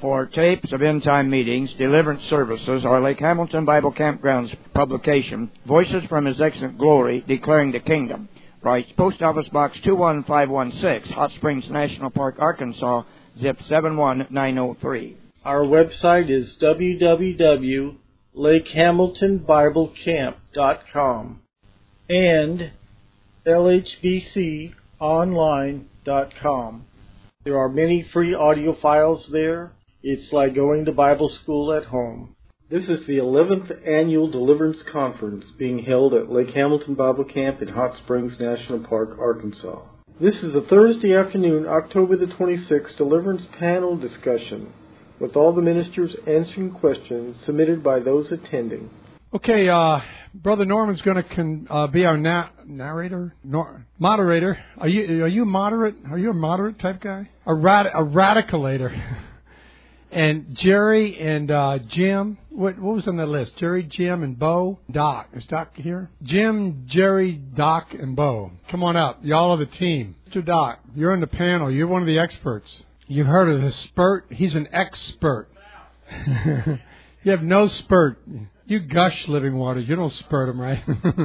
For tapes of end-time meetings, deliverance services, or Lake Hamilton Bible Campgrounds publication, Voices from His Excellent Glory, Declaring the Kingdom. Writes Post Office Box 21516, Hot Springs National Park, Arkansas, zip 71903. Our website is www.lakehamiltonbiblecamp.com and lhbconline.com. There are many free audio files there. It's like going to Bible school at home. This is the 11th Annual Deliverance Conference being held at Lake Hamilton Bible Camp in Hot Springs National Park, Arkansas. This is a Thursday afternoon, October the 26th, deliverance panel discussion with all the ministers answering questions submitted by those attending. Okay, Brother Norman's going to be our moderator. Are you moderate? Are you a moderate type guy? A radicalator. And Jerry and Jim. What was on the list? Jerry, Jim, and Bo. Doc. Is Doc here? Jim, Jerry, Doc, and Bo. Come on up. Y'all are the team. Mr. Doc, you're on the panel. You're one of the experts. You've heard of the spurt? He's an expert. You have no spurt. You gush living water. You don't spurt them, right?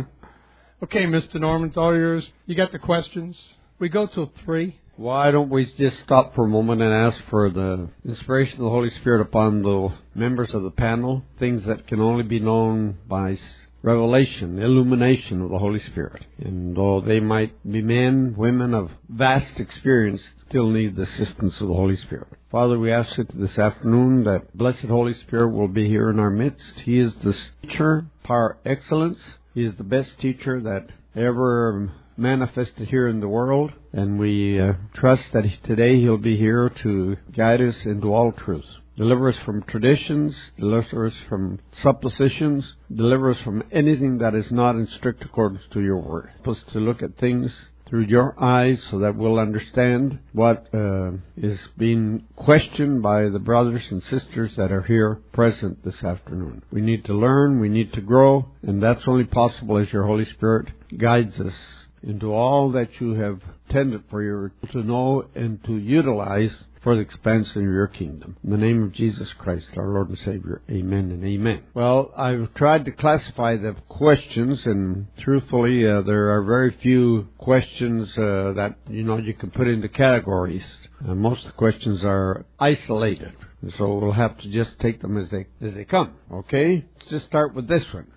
Okay, Mr. Norman, it's all yours. You got the questions? We go till 3. Why don't we just stop for a moment and ask for the inspiration of the Holy Spirit upon the members of the panel, things that can only be known by revelation, illumination of the Holy Spirit. And though they might be men, women of vast experience, still need the assistance of the Holy Spirit. Father, we ask it this afternoon that blessed Holy Spirit will be here in our midst. He is the teacher par excellence. He is the best teacher that ever manifested here in the world, and we trust that today He'll be here to guide us into all truth. Deliver us from traditions, deliver us from suppositions, deliver us from anything that is not in strict accordance to your word. Help us to look at things through your eyes so that we'll understand what is being questioned by the brothers and sisters that are here present this afternoon. We need to learn, we need to grow, and that's only possible as your Holy Spirit guides us into all that you have intended for you to know and to utilize for the expansion of your kingdom. In the name of Jesus Christ, our Lord and Savior, amen and amen. Well, I've tried to classify the questions, and truthfully, there are very few questions that, you can put into categories. Most of the questions are isolated. So we'll have to just take them as they come, okay? Let's just start with this one.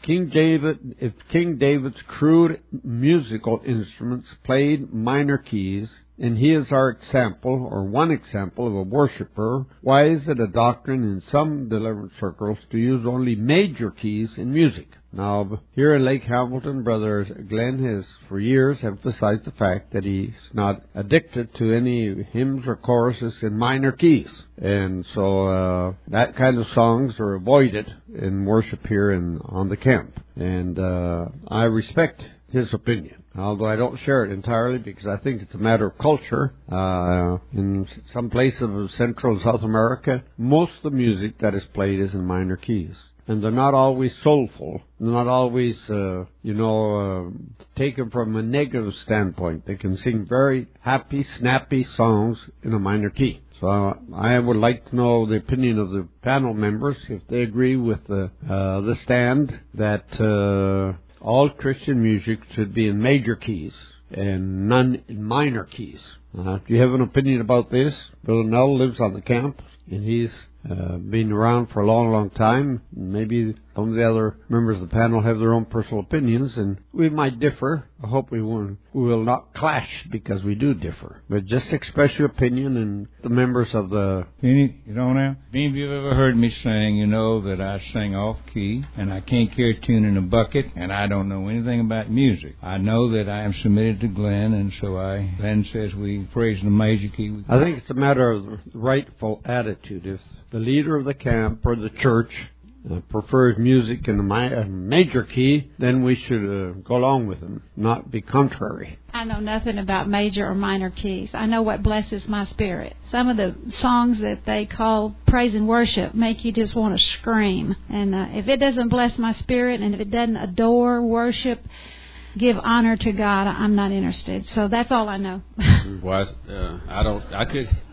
If King David's crude musical instruments played minor keys, and he is our example, or one example of a worshiper, why is it a doctrine in some deliverance circles to use only major keys in music? Now, here in Lake Hamilton, Brother Glenn has for years emphasized the fact that he's not addicted to any hymns or choruses in minor keys. And so that kind of songs are avoided in worship here on the camp. And I respect his opinion, although I don't share it entirely because I think it's a matter of culture. In some places of Central and South America, most of the music that is played is in minor keys. And they're not always soulful. They're not always, taken from a negative standpoint. They can sing very happy, snappy songs in a minor key. So I would like to know the opinion of the panel members, if they agree with the stand that all Christian music should be in major keys and none in minor keys. Do you have an opinion about this? Bill Null lives on the camp, and he's been around for a long, long time. Maybe some of the other members of the panel have their own personal opinions, and we might differ. I hope we will not clash because we do differ. But just express your opinion, and the members of the... Any of you have ever heard me sing, you know that I sing off key, and I can't carry a tune in a bucket, and I don't know anything about music. I know that I am submitted to Glenn, and so Glenn says we praise in the major key. I think it's a matter of rightful attitude. If the leader of the camp or the church prefers music in a major key, then we should go along with them, not be contrary. I know nothing about major or minor keys. I know what blesses my spirit. Some of the songs that they call praise and worship make you just want to scream. And if it doesn't bless my spirit, and if it doesn't adore, worship, give honor to God, I'm not interested. So that's all I know. I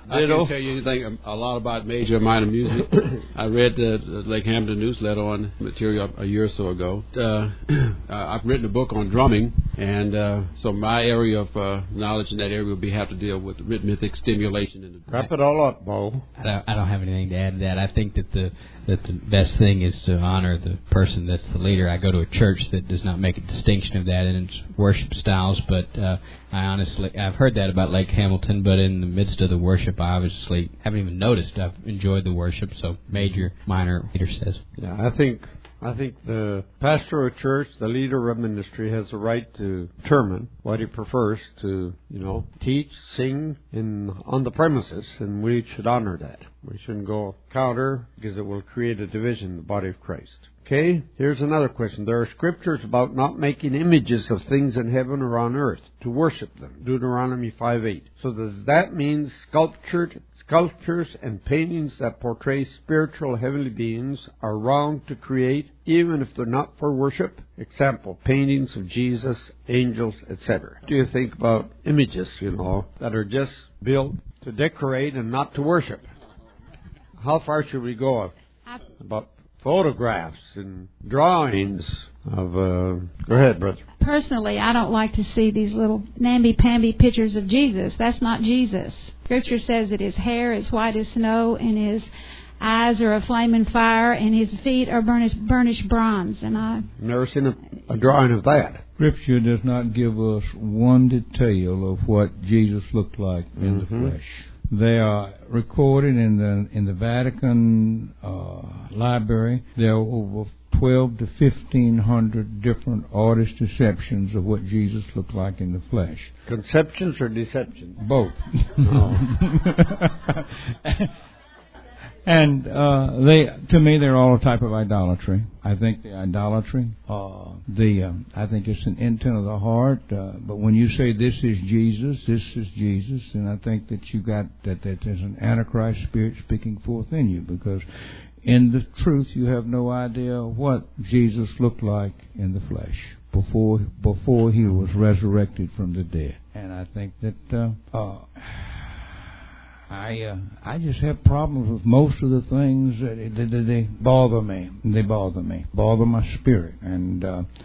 I can't tell you anything a lot about major or minor music. I read the Lake Hamilton newsletter on material a year or so ago. I've written a book on drumming, and so my area of knowledge in that area will have to deal with rhythmic stimulation. Wrap it all up, Bo. I don't have anything to add to that. I think that the best thing is to honor the person that's the leader. I go to a church that does not make a distinction of that in its worship styles, but I've heard that about Lake Hamilton, but in the midst of the worship, I obviously haven't even noticed. I've enjoyed the worship, so major, minor, Peter says. Yeah, I think the pastor of church, the leader of ministry, has the right to determine what he prefers to, teach, sing on the premises, and we should honor that. We shouldn't go counter, because it will create a division in the body of Christ. Okay, here's another question. There are scriptures about not making images of things in heaven or on earth to worship them. Deuteronomy 5:8. So does that mean sculptures and paintings that portray spiritual heavenly beings are wrong to create, even if they're not for worship? Example, paintings of Jesus, angels, etc. What do you think about images, that are just built to decorate and not to worship? How far should we go about photographs and drawings of... Go ahead, brother. Personally, I don't like to see these little namby-pamby pictures of Jesus. That's not Jesus. Scripture says that his hair is white as snow, and his eyes are a flaming fire, and his feet are burnished bronze. And I've never seen a drawing of that. Scripture does not give us one detail of what Jesus looked like in the flesh. They are recorded in the Vatican library. There are over 12 to 1,500 different artist deceptions of what Jesus looked like in the flesh. Conceptions or deceptions? Both. And to me, they're all a type of idolatry. I think the idolatry, I think it's an intent of the heart. But when you say this is Jesus, and I think that that there's an Antichrist spirit speaking forth in you, because in the truth you have no idea what Jesus looked like in the flesh before he was resurrected from the dead. And I think that. I just have problems with most of the things that they bother me. They bother my spirit, and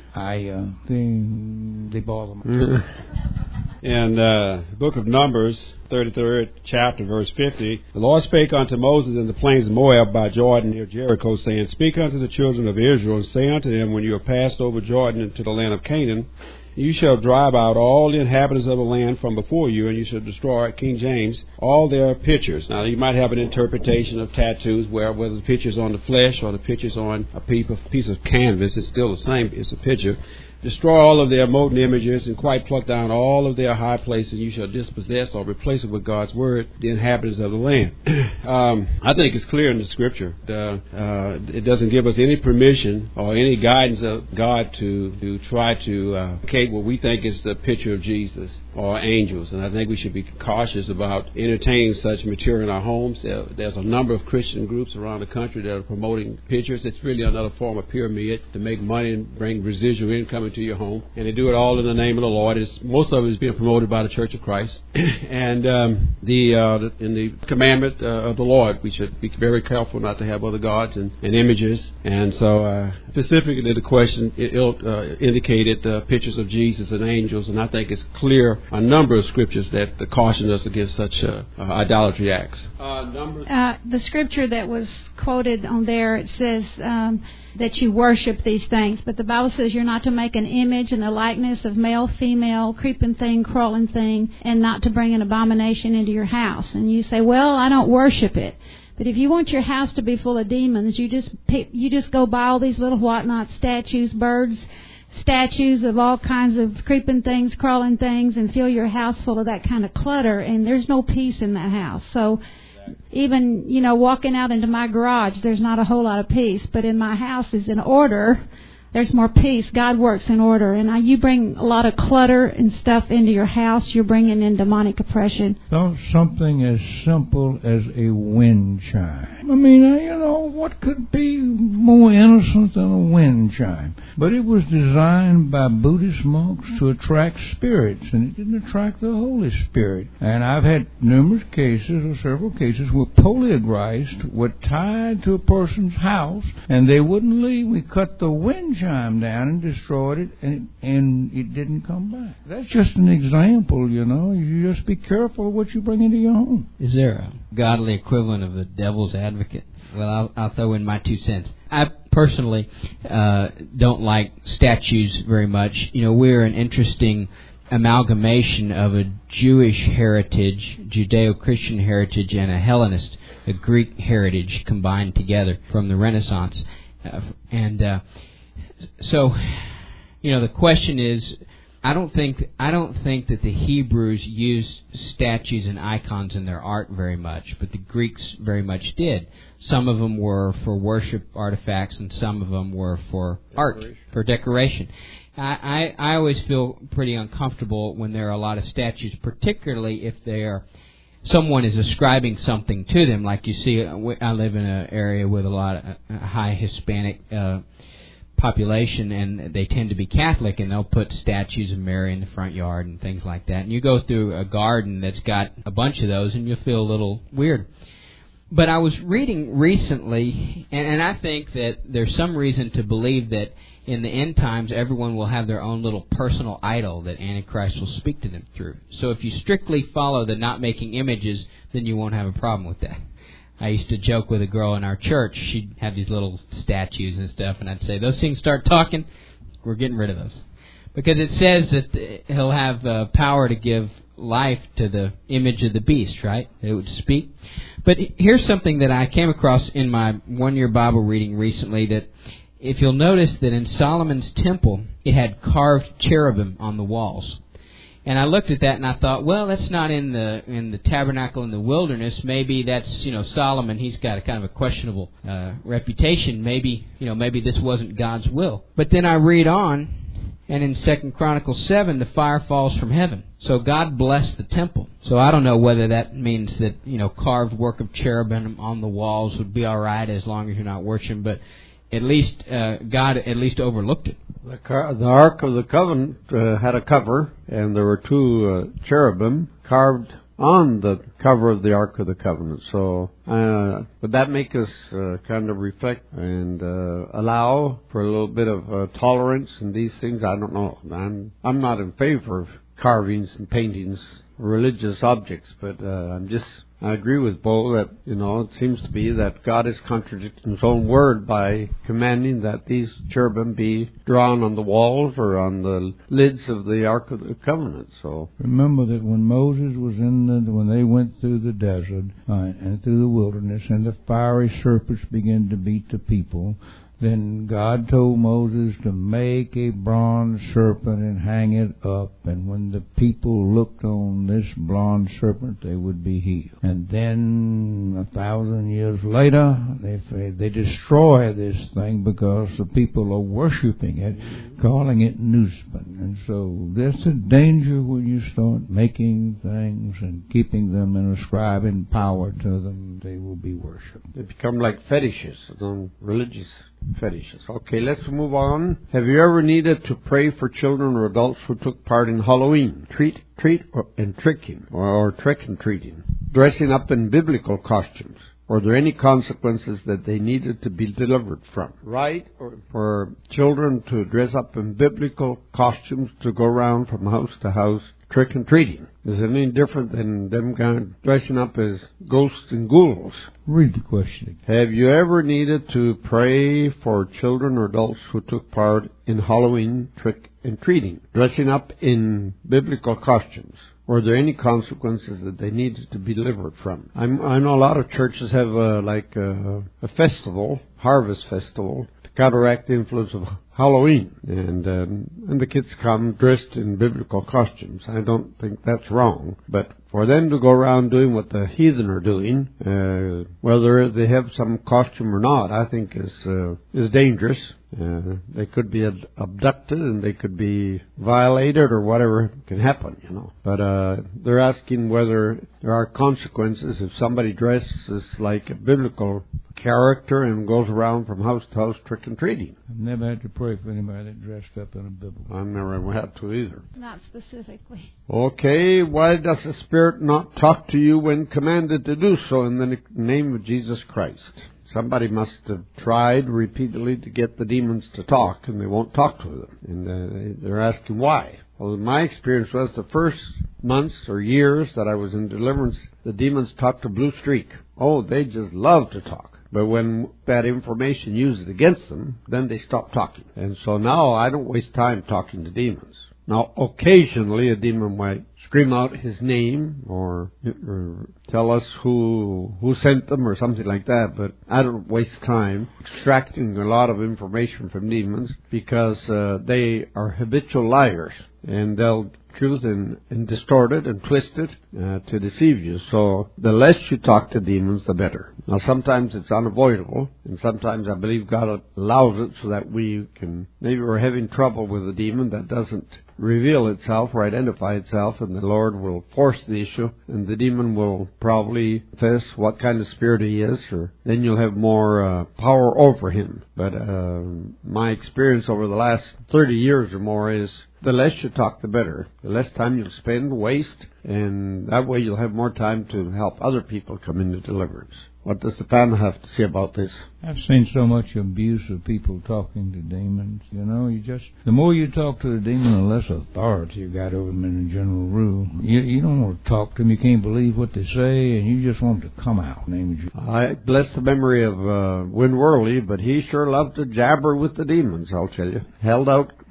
they bother me. In the book of Numbers, 33rd chapter, verse 50, the Lord spake unto Moses in the plains of Moab by Jordan near Jericho, saying, Speak unto the children of Israel, and say unto them, When you are passed over Jordan into the land of Canaan, you shall drive out all the inhabitants of the land from before you, and you shall destroy, King James, all their pictures. Now, you might have an interpretation of tattoos whether the picture's on the flesh or the picture's on a piece of canvas. It's still the same. It's a picture. Destroy all of their molten images, and quite pluck down all of their high places. You shall dispossess or replace it with God's word, the inhabitants of the land. I think it's clear in the Scripture. It doesn't give us any permission or any guidance of God to try to create what we think is the picture of Jesus or angels. And I think we should be cautious about entertaining such material in our homes. There's a number of Christian groups around the country that are promoting pictures. It's really another form of pyramid to make money and bring residual income into your home, and they do it all in the name of the Lord. Most of it is being promoted by the Church of Christ, and in the commandment of the Lord, we should be very careful not to have other gods and images. And so, specifically, the question indicated pictures of Jesus and angels, and I think it's clear a number of scriptures that caution us against such idolatry acts. The scripture that was quoted on there, it says that you worship these things, but the Bible says you're not to make an image in the likeness of male, female, creeping thing, crawling thing, and not to bring an abomination into your house. And you say, well, I don't worship it. But if you want your house to be full of demons, you just go buy all these little whatnot statues, birds, statues of all kinds of creeping things, crawling things, and fill your house full of that kind of clutter, and there's no peace in that house. So even, walking out into my garage, there's not a whole lot of peace, but in my house is in order. there's more peace. God works in order. And you bring a lot of clutter and stuff into your house, you're bringing in demonic oppression. Something as simple as a wind chime. I mean, what could be more innocent than a wind chime? But it was designed by Buddhist monks to attract spirits, and it didn't attract the Holy Spirit. And I've had numerous cases, or several cases, where poltergeists were tied to a person's house, and they wouldn't leave. We cut the wind chime down and destroyed it, and it didn't come back. That's just an example, You just be careful of what you bring into your home. Is there a godly equivalent of the devil's advocate? Well, I'll throw in my 2 cents. I personally don't like statues very much. We're an interesting amalgamation of a Jewish heritage, Judeo-Christian heritage, and a Hellenist, a Greek heritage combined together from the Renaissance. So, the question is, I don't think that the Hebrews used statues and icons in their art very much, but the Greeks very much did. Some of them were for worship artifacts, and some of them were for art, for decoration. I always feel pretty uncomfortable when there are a lot of statues, particularly if someone is ascribing something to them. Like you see, I live in an area with a lot of high Hispanic population, and they tend to be Catholic, and they'll put statues of Mary in the front yard and things like that. And you go through a garden that's got a bunch of those, and you'll feel a little weird. But I was reading recently, and I think that there's some reason to believe that in the end times, everyone will have their own little personal idol that Antichrist will speak to them through. So if you strictly follow the not making images, then you won't have a problem with that. I used to joke with a girl in our church. She'd have these little statues and stuff, and I'd say, those things start talking, we're getting rid of those. Because it says that he'll have power to give life to the image of the beast, right? It would speak. But here's something that I came across in my one-year Bible reading recently, that if you'll notice that in Solomon's temple, it had carved cherubim on the walls. And I looked at that and I thought, well, that's not in the tabernacle in the wilderness. Maybe that's, Solomon, he's got a kind of a questionable reputation. Maybe this wasn't God's will. But then I read on, and in 2 Chronicles 7, the fire falls from heaven. So God blessed the temple. So I don't know whether that means that, carved work of cherubim on the walls would be all right as long as you're not worshiping, but at least God at least overlooked it. The Ark of the Covenant had a cover, and there were 2 cherubim carved on the cover of the Ark of the Covenant. So would that make us kind of reflect and allow for a little bit of tolerance in these things? I don't know. I'm not in favor of carvings and paintings, religious objects, but I agree with Bo that, it seems to be that God is contradicting His own word by commanding that these cherubim be drawn on the walls or on the lids of the Ark of the Covenant. So remember that when Moses was when they went through the desert and through the wilderness, and the fiery serpents began to beat the people, then God told Moses to make a bronze serpent and hang it up. And when the people looked on this bronze serpent, they would be healed. And then 1,000 years later, they destroy this thing because the people are worshiping it, calling it Nusban. And so there's a danger when you start making things and keeping them and ascribing power to them. They will be worshipped. They become like fetishes, religious fetishes. Okay, let's move on. Have you ever needed to pray for children or adults who took part in Halloween, treat and tricking, or trick and treating, dressing up in biblical costumes? Were there any consequences that they needed to be delivered from? Right? Or for children to dress up in biblical costumes to go around from house to house trick and treating? Is it any different than them dressing up as ghosts and ghouls? Read the question again. Have you ever needed to pray for children or adults who took part in Halloween trick and treating, dressing up in biblical costumes? Were there any consequences that they needed to be delivered from? I know a lot of churches have a festival, harvest festival, to counteract the influence of Halloween, and the kids come dressed in biblical costumes. I don't think that's wrong, but For them to go around doing what the heathen are doing, whether they have some costume or not, I think is dangerous. They could be abducted and they could be violated or whatever can happen, you know. But they're asking whether there are consequences if somebody dresses like a biblical character and goes around from house to house trick-and-treating. I've never had to pray for anybody that dressed up in a biblical. I've never had to either. Not specifically. Okay, why does the Spirit not talk to you when commanded to do so in the name of Jesus Christ? Somebody must have tried repeatedly to get the demons to talk, and they won't talk to them. And they're asking why. Well, my experience was the first months or years that I was in deliverance, the demons talked to Blue Streak. Oh, they just love to talk. But when that information used against them, then they stop talking. And so now I don't waste time talking to demons. Now, occasionally a demon might scream out his name or tell us who sent them or something like that, but I don't waste time extracting a lot of information from demons because they are habitual liars, and they'll truth and distort it and twist it to deceive you. So the less you talk to demons, the better. Now, sometimes it's unavoidable, and sometimes I believe God allows it so that we can, maybe we're having trouble with a demon that doesn't reveal itself or identify itself, and the Lord will force the issue, and the demon will probably confess what kind of spirit he is, or then you'll have more power over him. But my experience over the last 30 years or more is the less you talk, the better. The less time you'll spend, waste, and that way you'll have more time to help other people come into deliverance. What does the panel have to say about this? I've seen so much abuse of people talking to demons. You know, the more you talk to the demon, the less authority you got over them in a general rule. You don't want to talk to them. You can't believe what they say, and you just want them to come out. I bless the memory of Win Worley, but he sure loved to jabber with the demons, I'll tell you. Held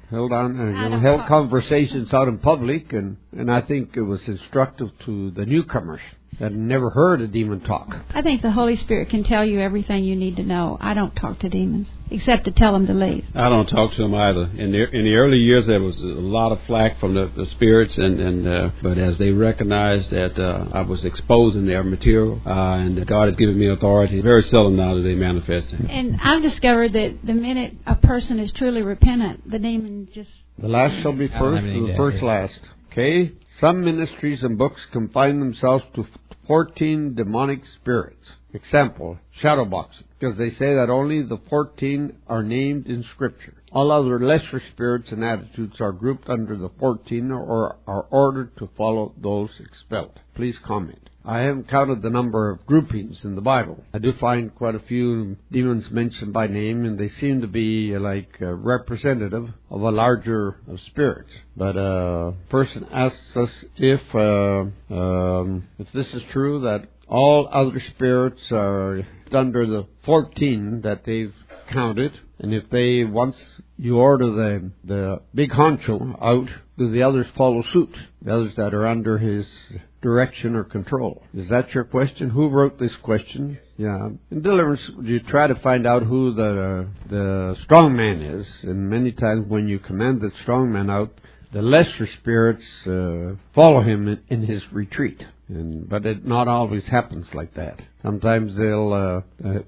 conversations out in public, and I think it was instructive to the newcomers that never heard a demon talk. I think the Holy Spirit can tell you everything you need to know. I don't talk to demons, except to tell them to leave. I don't talk to them either. In the early years, there was a lot of flack from the spirits, but as they recognized that I was exposing their material and that God had given me authority, very seldom now do they manifest it. And I've discovered that the minute a person is truly repentant, the demon just... The last shall be first, and the first last. Okay? Some ministries and books confine themselves to 14 demonic spirits. Example, shadowboxing, because they say that only the 14 are named in Scripture. All other lesser spirits and attitudes are grouped under the 14 or are ordered to follow those expelled. Please comment. I haven't counted the number of groupings in the Bible. I do find quite a few demons mentioned by name, and they seem to be like representative of a larger of spirits. But a person asks us if this is true, that all other spirits are under the 14 that they've counted, and if they, once you order the big honcho out, do the others follow suit? The others that are under his direction or control. Is that your question? Who wrote this question? Yeah. In deliverance, you try to find out who the strong man is, and many times when you command the strong man out, the lesser spirits follow him in his retreat. But it not always happens like that. Sometimes they'll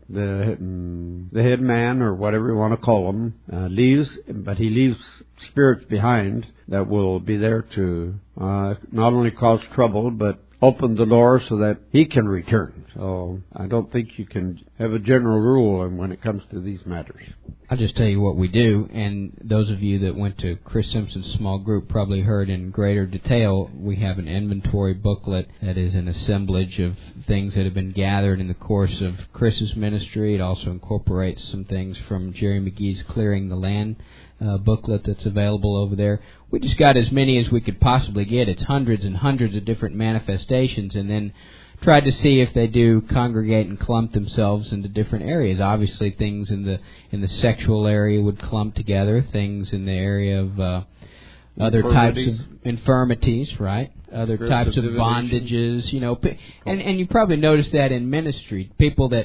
the head man, or whatever you want to call him, leaves, but he leaves spirits behind that will be there to not only cause trouble, but open the door so that he can return. So I don't think you can have a general rule when it comes to these matters. I'll just tell you what we do, and those of you that went to Chris Simpson's small group probably heard in greater detail. We have an inventory booklet that is an assemblage of things that have been gathered in the course of Chris's ministry. It also incorporates some things from Jerry McGee's Clearing the Land booklet that's available over there. We just got as many as we could possibly get. It's hundreds and hundreds of different manifestations, and then tried to see if they do congregate and clump themselves into different areas. Obviously, things in the sexual area would clump together. Things in the area of other types of infirmities, right? Other types of bondages, you know. And you probably noticed that in ministry, people that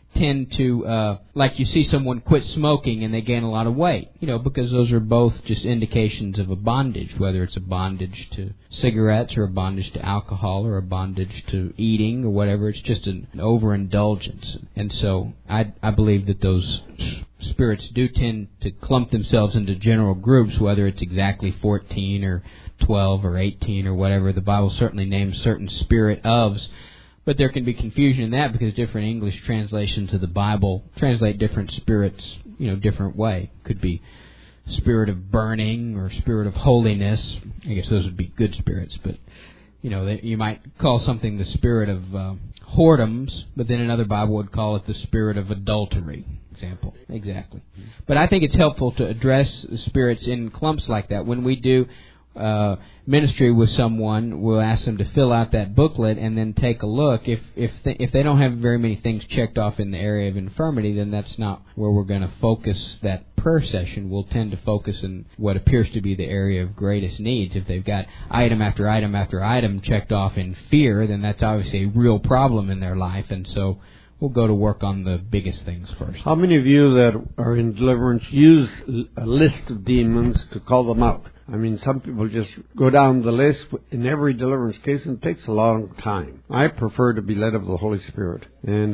tend to, like you see someone quit smoking and they gain a lot of weight, because those are both just indications of a bondage, whether it's a bondage to cigarettes or a bondage to alcohol or a bondage to eating or whatever. It's just an overindulgence. And so I believe that those spirits do tend to clump themselves into general groups, whether it's exactly 14 or 12 or 18 or whatever. The Bible certainly names certain spirit ofs. But there can be confusion in that because different English translations of the Bible translate different spirits, different way. Could be spirit of burning or spirit of holiness. I guess those would be good spirits. But, you might call something the spirit of whoredoms, but then another Bible would call it the spirit of adultery. Example. Exactly. But I think it's helpful to address spirits in clumps like that. When we do ministry with someone, we'll ask them to fill out that booklet and then take a look. If they don't have very many things checked off in the area of infirmity, then that's not where we're going to focus that prayer session. We'll tend to focus in what appears to be the area of greatest needs. If they've got item after item after item checked off in fear, then that's obviously a real problem in their life, and so we'll go to work on the biggest things first. How many of you that are in deliverance use a list of demons to call them out? I mean, some people just go down the list in every deliverance case, and it takes a long time. I prefer to be led of the Holy Spirit, and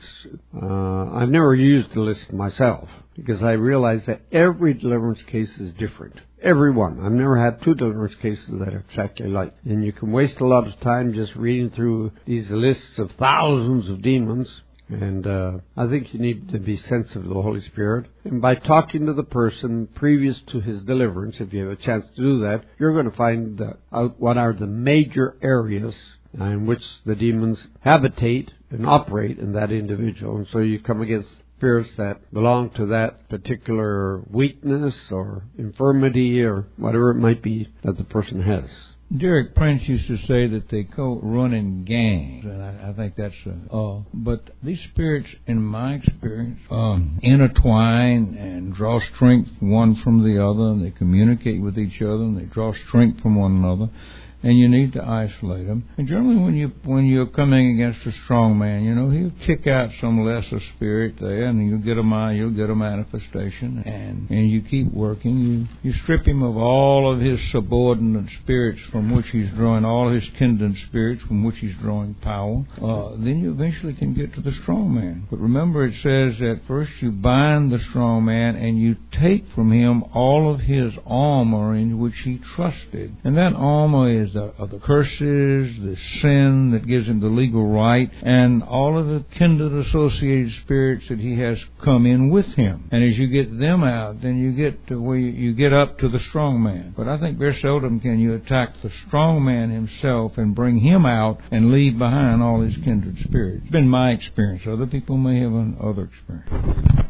I've never used the list myself because I realize that every deliverance case is different. Every one. I've never had two deliverance cases that are exactly like. And you can waste a lot of time just reading through these lists of thousands of demons. And I think you need to be sensitive to the Holy Spirit. And by talking to the person previous to his deliverance, if you have a chance to do that, you're going to find out what are the major areas in which the demons habitate and operate in that individual. And so you come against spirits that belong to that particular weakness or infirmity or whatever it might be that the person has. Derek Prince used to say that they go run in gangs, and I think that's but these spirits, in my experience, intertwine and draw strength one from the other, and they communicate with each other, and they draw strength from one another. And you need to isolate them. And generally, when you're coming against a strong man, he'll kick out some lesser spirit there, and you'll get a manifestation. And you keep working. You strip him of all of his subordinate spirits from which he's drawing, all his kindred spirits from which he's drawing power. Then you eventually can get to the strong man. But remember, it says that first you bind the strong man, and you take from him all of his armor in which he trusted. And that armor is the curses, the sin that gives him the legal right, and all of the kindred associated spirits that he has come in with him. And as you get them out, then you get to where you get up to the strong man. But I think very seldom can you attack the strong man himself and bring him out and leave behind all his kindred spirits. It's been my experience. Other people may have another experience.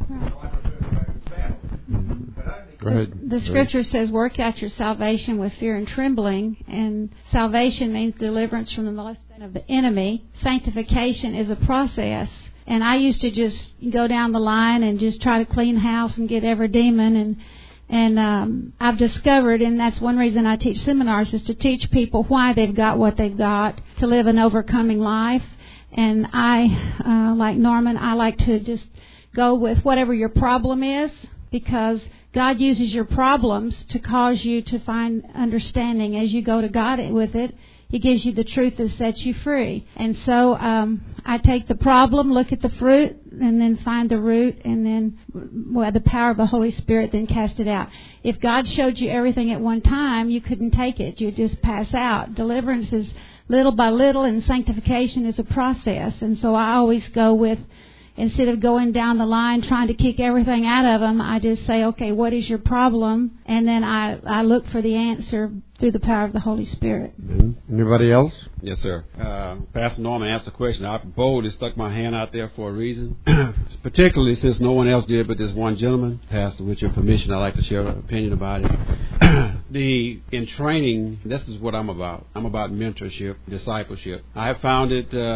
The scripture says, work out your salvation with fear and trembling, and salvation means deliverance from the molestation of the enemy. Sanctification is a process, and I used to just go down the line and just try to clean house and get every demon, and I've discovered, and that's one reason I teach seminars, is to teach people why they've got what they've got, to live an overcoming life. And I, like Norman, I like to just go with whatever your problem is, because God uses your problems to cause you to find understanding. As you go to God with it, He gives you the truth that sets you free. And so I take the problem, look at the fruit, and then find the root, and then the power of the Holy Spirit then cast it out. If God showed you everything at one time, you couldn't take it. You'd just pass out. Deliverance is little by little, and sanctification is a process. And so I always go with, instead of going down the line trying to kick everything out of them, I just say, okay, what is your problem? And then I look for the answer through the power of the Holy Spirit. Anybody else? Yes, sir. Pastor Norman asked a question. I boldly stuck my hand out there for a reason, particularly since no one else did but this one gentleman. Pastor, with your permission, I'd like to share an opinion about it. In training, this is what I'm about. I'm about mentorship, discipleship. I have found it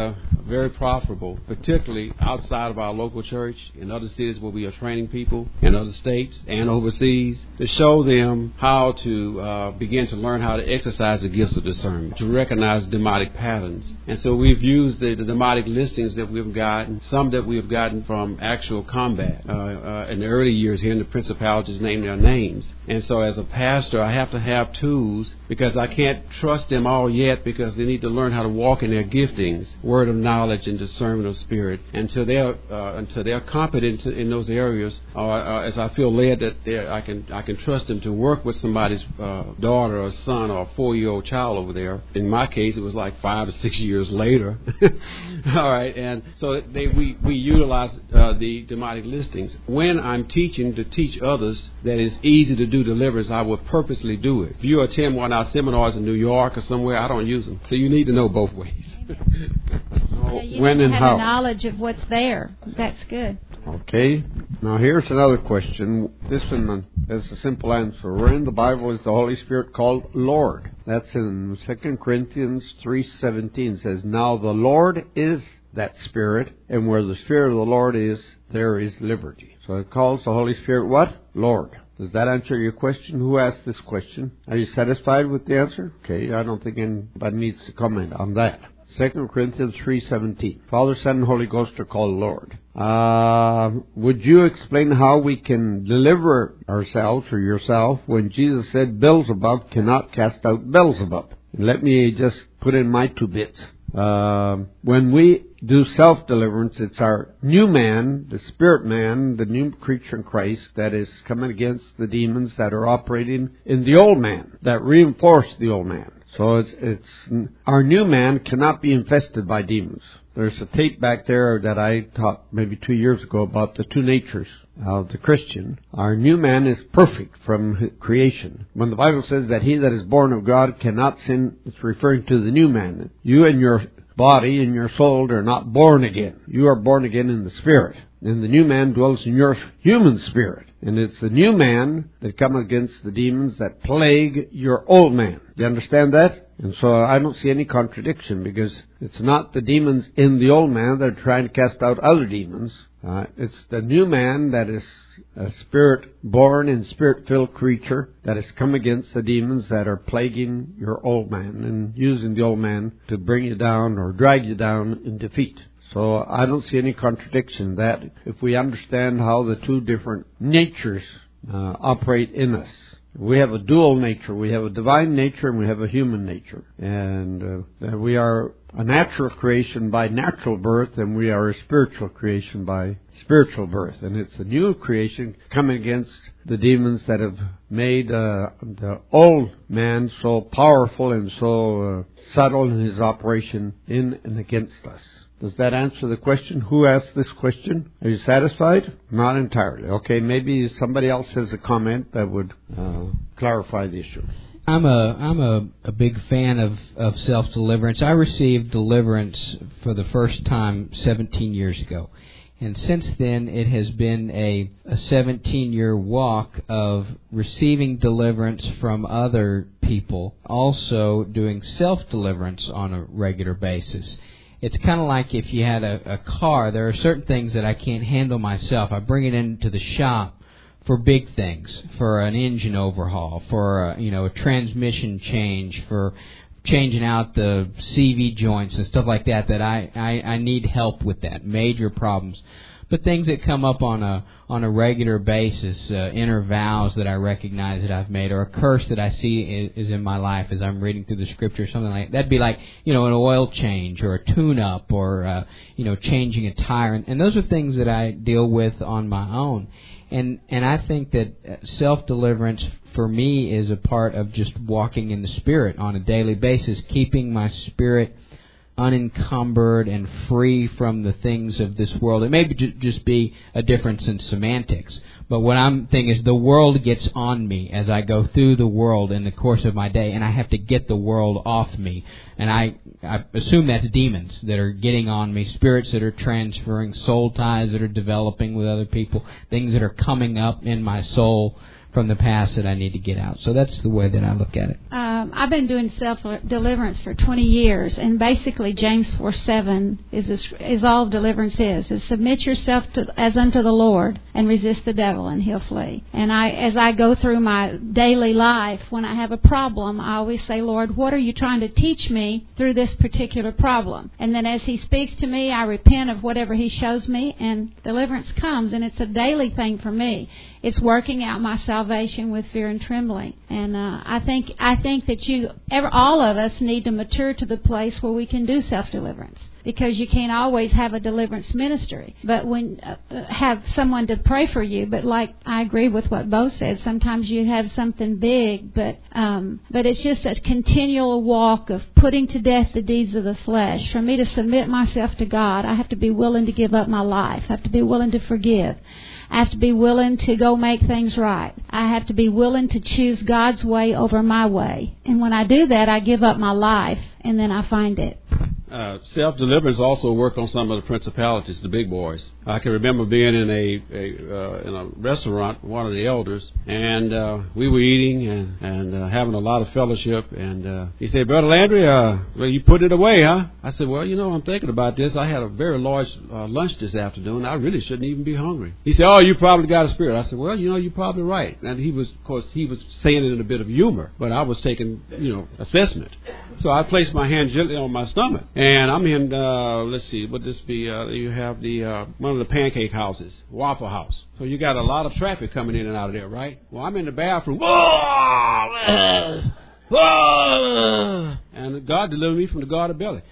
very profitable, particularly outside of our local church, in other cities where we are training people, in other states and overseas, to show them how to begin to learn how to exercise the gifts of discernment, to recognize demonic patterns. And so we've used the demonic listings that we've gotten, some that we've gotten from actual combat. In the early years here in the principalities, name their names. And so as a pastor, I have to have tools, because I can't trust them all yet, because they need to learn how to walk in their giftings, word of knowledge and discernment of spirit, until they're competent in those areas, as I feel led that I can trust them to work with somebody's daughter or son or a 4-year-old child over there. In my case, it was like 5 to 6 years later. All right, and so we utilize the demonic listings. When I'm teaching to teach others that it's easy to do deliverance, I will purposely do it. If you attend one of our seminars in New York or somewhere, I don't use them. So you need to know both ways. You When need and to how. have the knowledge of what's there. That's good. Okay. Now here's another question. This one is a simple answer. Where in the Bible is the Holy Spirit called Lord? That's in 2 Corinthians 3:17. Says, "Now the Lord is that Spirit, and where the Spirit of the Lord is, there is liberty." So it calls the Holy Spirit what? Lord. Does that answer your question? Who asked this question? Are you satisfied with the answer? Okay, I don't think anybody needs to comment on that. 2 Corinthians 3:17. Father, Son, and Holy Ghost are called Lord. Would you explain how we can deliver ourselves or yourself when Jesus said Beelzebub cannot cast out Beelzebub? And let me just put in my 2 bits. When we do self-deliverance, it's our new man, the spirit man, the new creature in Christ that is coming against the demons that are operating in the old man, that reinforce the old man. So it's our new man cannot be infested by demons. There's a tape back there that I taught maybe 2 years ago about the 2 natures of the Christian. Our new man is perfect from creation. When the Bible says that he that is born of God cannot sin, it's referring to the new man. You and your body and your soul are not born again. You are born again in the Spirit. And the new man dwells in your human spirit. And it's the new man that comes against the demons that plague your old man. Do you understand that? And so I don't see any contradiction, because it's not the demons in the old man that are trying to cast out other demons. It's the new man that is a spirit-born and spirit-filled creature that has come against the demons that are plaguing your old man and using the old man to bring you down or drag you down in defeat. So I don't see any contradiction that if we understand how the 2 different natures operate in us. We have a dual nature. We have a divine nature and we have a human nature. And we are a natural creation by natural birth, and we are a spiritual creation by spiritual birth. And it's a new creation coming against the demons that have made the old man so powerful and so subtle in his operation in and against us. Does that answer the question? Who asked this question? Are you satisfied? Not entirely. Okay, maybe somebody else has a comment that would clarify the issue. I'm a big fan of self-deliverance. I received deliverance for the first time 17 years ago. And since then, it has been a 17-year walk of receiving deliverance from other people, also doing self-deliverance on a regular basis. It's kind of like if you had a car. There are certain things that I can't handle myself. I bring it into the shop for big things, for an engine overhaul, for a transmission change, for changing out the CV joints and stuff like that. That I need help with that, major problems. But things that come up on a regular basis, inner vows that I recognize that I've made, or a curse that I see is in my life as I'm reading through the Scripture, something like that. That'd be like, an oil change or a tune-up or, changing a tire. And those are things that I deal with on my own. And I think that self-deliverance for me is a part of just walking in the Spirit on a daily basis, keeping my spirit unencumbered and free from the things of this world. It may just be a difference in semantics, but what I'm thinking is the world gets on me as I go through the world in the course of my day, and I have to get the world off me. And I assume that's demons that are getting on me, spirits that are transferring, soul ties that are developing with other people, things that are coming up in my soul from the past that I need to get out. So that's the way that I look at it. I've been doing self-deliverance for 20 years, and basically James 4:7 is all deliverance is submit yourself as unto the Lord and resist the devil, and he'll flee. And as I go through my daily life, when I have a problem, I always say, Lord, what are you trying to teach me through this particular problem? And then as He speaks to me, I repent of whatever He shows me, and deliverance comes. And it's a daily thing for me. It's working out my salvation with fear and trembling. And I think that all of us need to mature to the place where we can do self-deliverance. Because you can't always have a deliverance ministry, but when have someone to pray for you. But like I agree with what Bo said, sometimes you have something big, but it's just a continual walk of putting to death the deeds of the flesh. For me to submit myself to God, I have to be willing to give up my life. I have to be willing to forgive. I have to be willing to go make things right. I have to be willing to choose God's way over my way. And when I do that, I give up my life, and then I find it. Self-deliverance also work on some of the principalities, the big boys. I can remember being in a restaurant, one of the elders, and we were eating and having a lot of fellowship. And he said, Brother Landry, well, you put it away, huh? I said, well, I'm thinking about this. I had a very large lunch this afternoon. I really shouldn't even be hungry. He said, oh, you probably got a spirit. I said, well, you're probably right. And he was saying it in a bit of humor, but I was taking, assessment. So I placed my hand gently on my stomach. And I'm in, let's see, would this be, you have the, one of the pancake houses, Waffle House. So you got a lot of traffic coming in and out of there, right? Well, I'm in the bathroom. And God delivered me from the God of belly.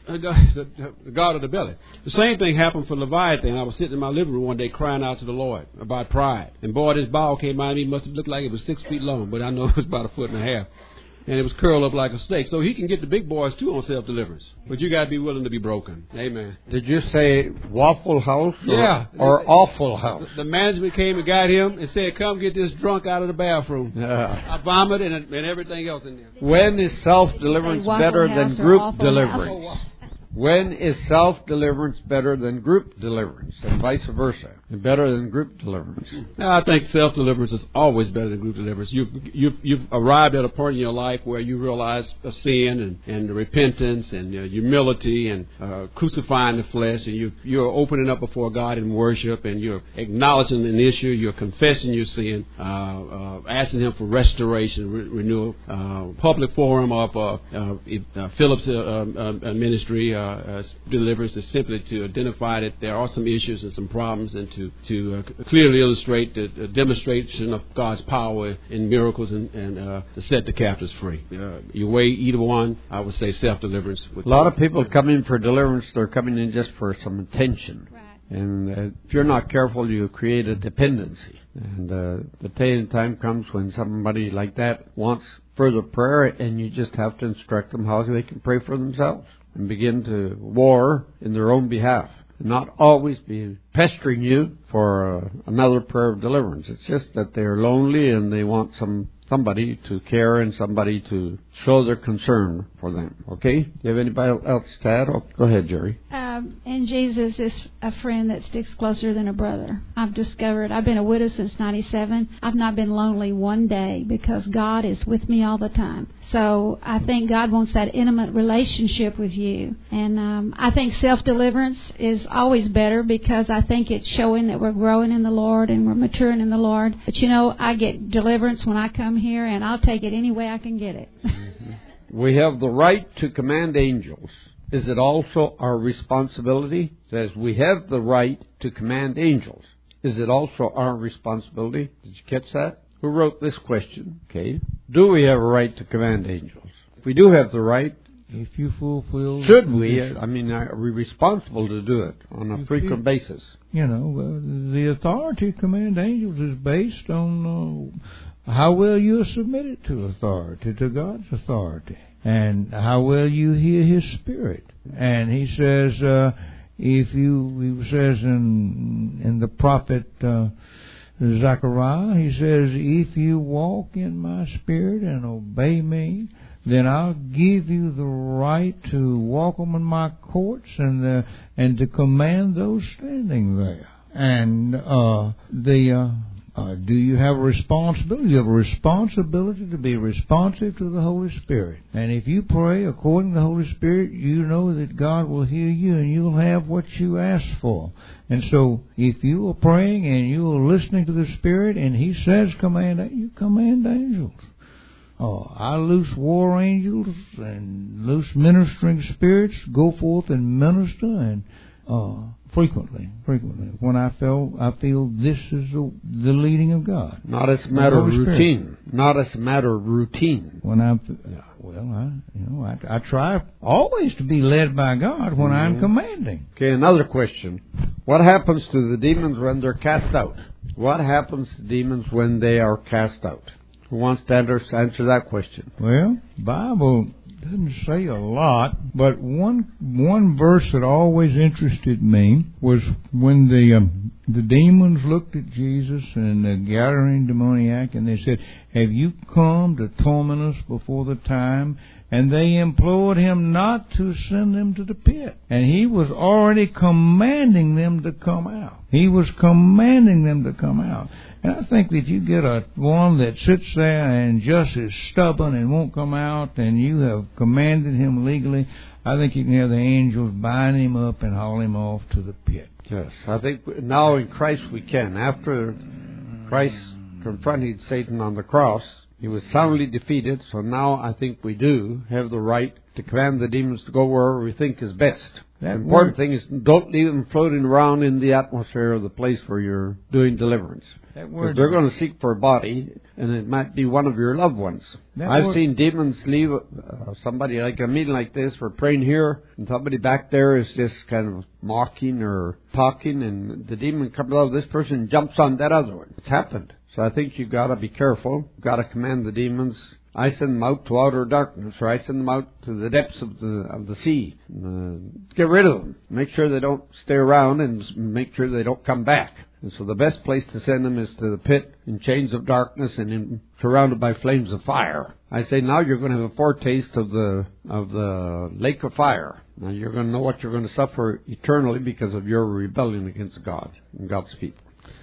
The God of the belly. The same thing happened for Leviathan. I was sitting in my living room one day crying out to the Lord about pride. And boy, this bowel came out of me. It must have looked like it was 6 feet long, but I know it was about 1.5 feet. And it was curled up like a snake. So He can get the big boys too on self-deliverance. But you got to be willing to be broken. Amen. Did you say Waffle House? Or Awful House? The management came and got him and said, come get this drunk out of the bathroom. I vomited and everything else in there. When is self-deliverance better than group deliverance? When is self-deliverance better than group deliverance, and vice versa? Better than group deliverance? I think self-deliverance is always better than group deliverance. You've arrived at a point in your life where you realize sin and repentance and humility and crucifying the flesh, and you're opening up before God in worship, and you're acknowledging an issue, you're confessing your sin, asking Him for restoration, renewal. Public forum of Philip's ministry. Deliverance is simply to identify that there are some issues and some problems, and to clearly illustrate the demonstration of God's power in miracles and to set the captives free. You weigh either one, I would say self-deliverance. A lot of people come in for deliverance, they're coming in just for some attention. Right. And if you're not careful, you create a dependency. And the time comes when somebody like that wants further prayer, and you just have to instruct them how they can pray for themselves and begin to war in their own behalf, and not always be pestering you for another prayer of deliverance. It's just that they're lonely and they want somebody to care and somebody to show their concern for them. Okay? Do you have anybody else to add? Oh, go ahead, Jerry. And Jesus is a friend that sticks closer than a brother. I've discovered, I've been a widow since 97. I've not been lonely one day because God is with me all the time. So I think God wants that intimate relationship with you. And I think self-deliverance is always better because I think it's showing that we're growing in the Lord and we're maturing in the Lord. But I get deliverance when I come here, and I'll take it any way I can get it. We have the right to command angels. Is it also our responsibility? It says we have the right to command angels. Is it also our responsibility? Did you catch that? Who wrote this question? Okay. Do we have a right to command angels? If we do have the right, if you fulfill... should we? Are we responsible to do it on a frequent basis? The authority to command angels is based on how well you are submitted to authority, to God's authority, and how well you hear His Spirit. And He says, he says in the prophet Zechariah, he says, if you walk in my Spirit and obey me, then I'll give you the right to walk in my courts and to command those standing there. And Do you have a responsibility? You have a responsibility to be responsive to the Holy Spirit. And if you pray according to the Holy Spirit, you know that God will hear you and you'll have what you ask for. And so, if you are praying and you are listening to the Spirit and He says command, you command angels. I loose war angels and loose ministering spirits, go forth and minister, and frequently, when I feel this is the leading of God. Not as a matter of routine. Not as a matter of routine. When I try always to be led by God when I'm commanding. Okay, another question. What happens to the demons when they're cast out? What happens to demons when they are cast out? Who wants to answer that question? Well, Bible doesn't say a lot, but one verse that always interested me was when the demons looked at Jesus and the gathering demoniac, and they said, "Have you come to torment us before the time?" And they implored him not to send them to the pit. And he was already commanding them to come out. He was commanding them to come out. And I think that you get one that sits there and just is stubborn and won't come out, and you have commanded him legally, I think you can have the angels bind him up and haul him off to the pit. Yes, I think now in Christ we can. After Christ confronted Satan on the cross, he was soundly defeated, so now I think we do have the right to command the demons to go wherever we think is best. The important thing is don't leave them floating around in the atmosphere of the place where you're doing deliverance. Because they're going to seek for a body, and it might be one of your loved ones. I've seen demons leave somebody like a meeting like this. We're praying here, and somebody back there is just kind of mocking or talking, and the demon comes out of this person and jumps on that other one. It's happened. So I think you've got to be careful. You've got to command the demons. I send them out to outer darkness, or I send them out to the depths of the sea. Get rid of them. Make sure they don't stay around, and make sure they don't come back. And so the best place to send them is to the pit in chains of darkness and surrounded by flames of fire. I say now you're going to have a foretaste of the lake of fire. Now you're going to know what you're going to suffer eternally because of your rebellion against God and God's people.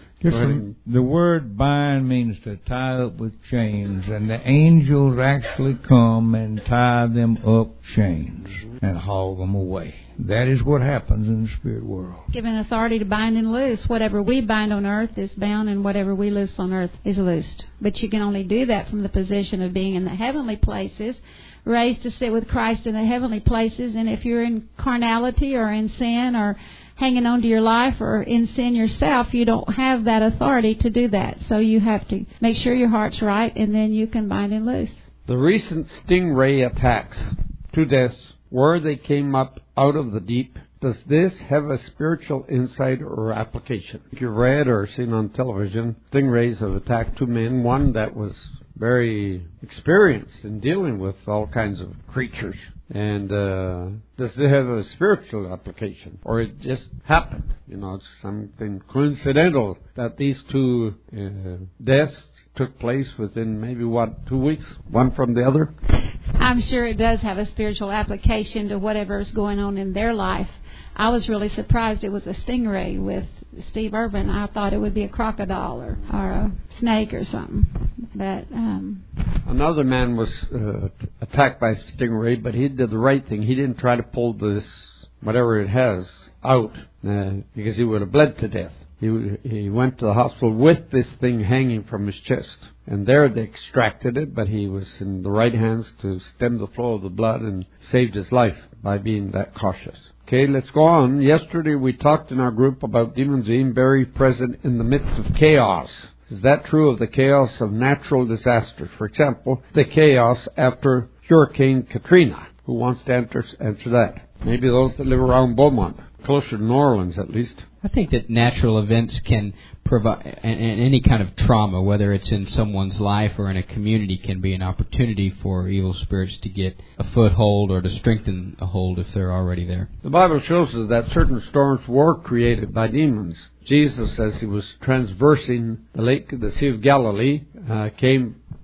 The word bind means to tie up with chains, and the angels actually come and tie them up chains and haul them away. That is what happens in the spirit world. Given authority to bind and loose. Whatever we bind on earth is bound, and whatever we loose on earth is loosed. But you can only do that from the position of being in the heavenly places, raised to sit with Christ in the heavenly places. And if you're in carnality or in sin or hanging on to your life or in sin yourself, you don't have that authority to do that. So you have to make sure your heart's right, and then you can bind and loose. The recent stingray attacks, 2 deaths, where they came up out of the deep, does this have a spiritual insight or application? You've read or seen on television, stingrays have attacked 2 men, one that was very experienced in dealing with all kinds of creatures. And does it have a spiritual application? Or it just happened? It's something coincidental that these 2 deaths took place within maybe, 2 weeks, one from the other? I'm sure it does have a spiritual application to whatever is going on in their life. I was really surprised it was a stingray with Steve Irvin. I thought it would be a crocodile or a snake or something. But another man was attacked by a stingray, but he did the right thing. He didn't try to pull this, whatever it has, out because he would have bled to death. He went to the hospital with this thing hanging from his chest. And there they extracted it, but he was in the right hands to stem the flow of the blood and saved his life by being that cautious. Okay, let's go on. Yesterday we talked in our group about demons being very present in the midst of chaos. Is that true of the chaos of natural disasters? For example, the chaos after Hurricane Katrina. Who wants to answer that? Maybe those that live around Beaumont, closer to New Orleans at least. I think that natural events can provide, and any kind of trauma, whether it's in someone's life or in a community, can be an opportunity for evil spirits to get a foothold or to strengthen a hold if they're already there. The Bible shows us that certain storms were created by demons. Jesus, as he was traversing the Sea of Galilee, came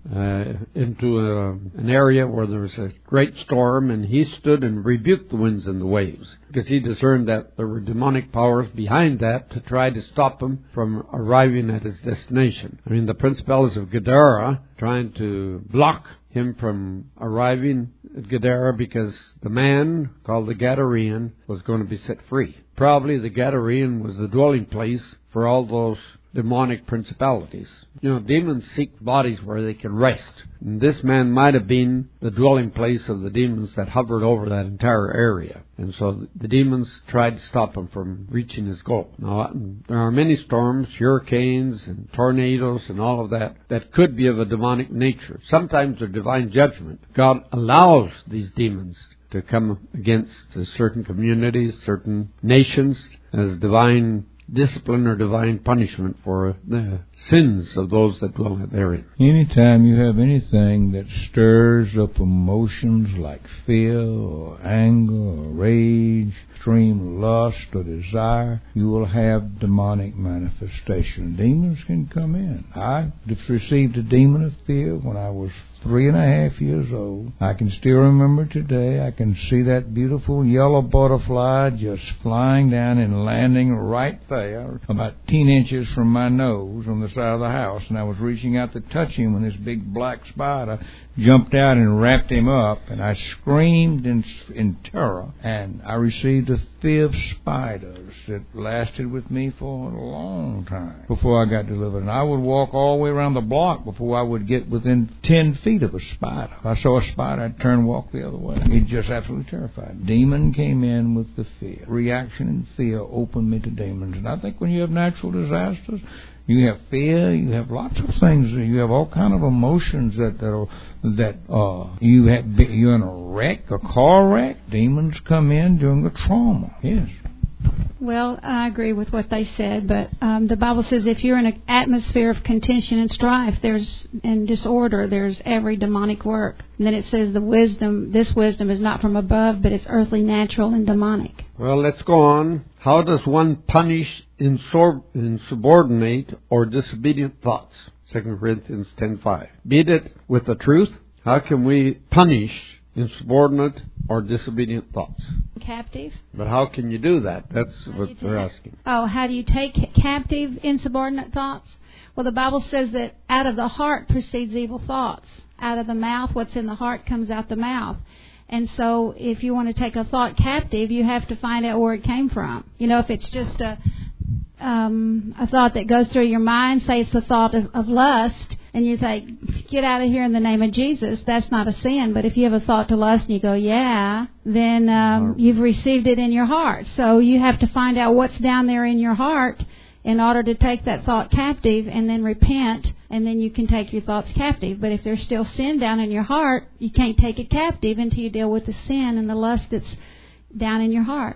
into an area where there was a great storm, and he stood and rebuked the winds and the waves, because he discerned that there were demonic powers behind that to try to stop him from arriving at his destination. I mean, the principalities of Gadara trying to block him from arriving at Gadara, because the man called the Gadarean was going to be set free. Probably the Gadarean was the dwelling place for all those demonic principalities. You know, demons seek bodies where they can rest. And this man might have been the dwelling place of the demons that hovered over that entire area. And so the demons tried to stop him from reaching his goal. Now, there are many storms, hurricanes and tornadoes and all of that, that could be of a demonic nature. Sometimes they're divine judgment. God allows these demons to come against certain communities, certain nations, as divine discipline or divine punishment for the sins of those that dwell therein. Anytime you have anything that stirs up emotions like fear or anger or rage, extreme lust or desire, you will have demonic manifestation. Demons can come in. I received a demon of fear when I was 3.5 years old. I can still remember today. I can see that beautiful yellow butterfly just flying down and landing right there, about 10 inches from my nose on the side of the house. And I was reaching out to touch him when this big black spider jumped out and wrapped him up. And I screamed in terror. And I received a fear of spiders that lasted with me for a long time before I got delivered. And I would walk all the way around the block before I would get within 10 feet of a spider. If I saw a spider, I'd turn and walk the other way. It just absolutely terrified. Demon came in with the fear. Reaction and fear opened me to demons. And I think when you have natural disasters, you have fear, you have lots of things, you have all kind of emotions you're in a wreck, a car wreck. Demons come in during a trauma. Yes. Well, I agree with what they said, but the Bible says if you're in an atmosphere of contention and strife, and disorder, there's every demonic work. And then it says this wisdom is not from above, but it's earthly, natural, and demonic. Well, let's go on. How does one punish insubordinate or disobedient thoughts? 2 Corinthians 10:5. Beat it with the truth. How can we punish insubordinate or disobedient thoughts? Captive. But how can you do that? That's what they're asking. Oh, how do you take captive insubordinate thoughts? Well, the Bible says that out of the heart proceeds evil thoughts. Out of the mouth, what's in the heart comes out the mouth. And so if you want to take a thought captive, you have to find out where it came from. You know, if it's just a thought that goes through your mind, say it's a thought of lust, and you think, get out of here in the name of Jesus, that's not a sin. But if you have a thought to lust and you go, yeah, then you've received it in your heart. So you have to find out what's down there in your heart in order to take that thought captive and then repent, and then you can take your thoughts captive. But if there's still sin down in your heart, you can't take it captive until you deal with the sin and the lust that's down in your heart.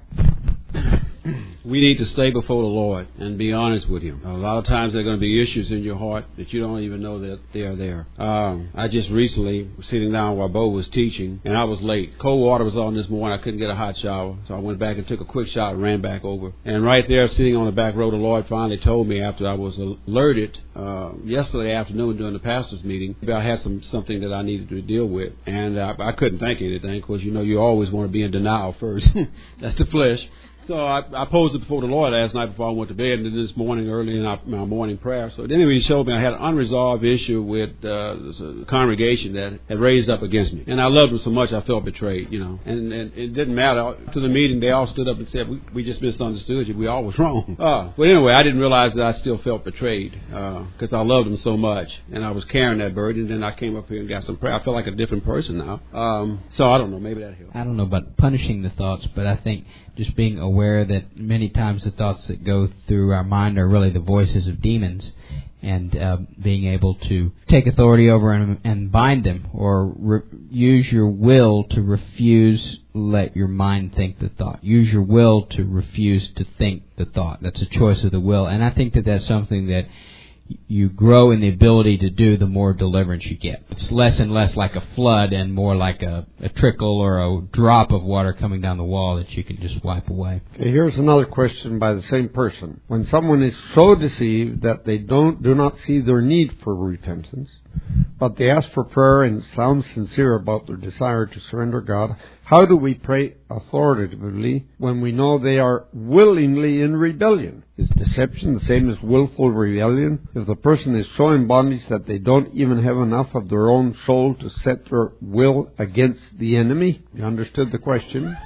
We need to stay before the Lord and be honest with Him. A lot of times there are going to be issues in your heart that you don't even know that they are there. I just recently was sitting down while Bo was teaching, and I was late. Cold water was on this morning. I couldn't get a hot shower, so I went back and took a quick shower and ran back over. And right there, sitting on the back row, the Lord finally told me, after I was alerted yesterday afternoon during the pastor's meeting, I had something that I needed to deal with. And I couldn't think anything, because you always want to be in denial first. That's the flesh. So I posed it before the Lord last night before I went to bed, and then this morning early in my morning prayer. So anyway, He showed me I had an unresolved issue with the congregation that had raised up against me. And I loved them so much I felt betrayed, And it didn't matter. To the meeting, they all stood up and said, we just misunderstood you. We all was wrong. But anyway, I didn't realize that I still felt betrayed because I loved them so much. And I was carrying that burden. And then I came up here and got some prayer. I feel like a different person now. So I don't know. Maybe that helps. I don't know about punishing the thoughts, but I think just being aware that many times the thoughts that go through our mind are really the voices of demons, and being able to take authority over and bind them, or use your will to refuse let your mind think the thought. Use your will to refuse to think the thought. That's a choice of the will. And I think that that's something that you grow in the ability to do the more deliverance you get. It's less and less like a flood and more like a trickle or a drop of water coming down the wall that you can just wipe away. Okay, here's another question by the same person. When someone is so deceived that they do not see their need for repentance, but they ask for prayer and sound sincere about their desire to surrender God, how do we pray authoritatively when we know they are willingly in rebellion? Is deception the same as willful rebellion? If the person is so in bondage that they don't even have enough of their own soul to set their will against the enemy? You understood the question?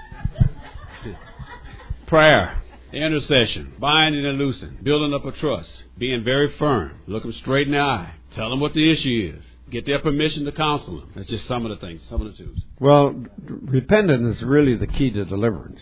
Prayer, intercession, binding and loosing, building up a trust, being very firm, look them straight in the eye, tell them what the issue is, get their permission to counsel them. That's just some of the things, some of the tools. Well, repentance is really the key to deliverance.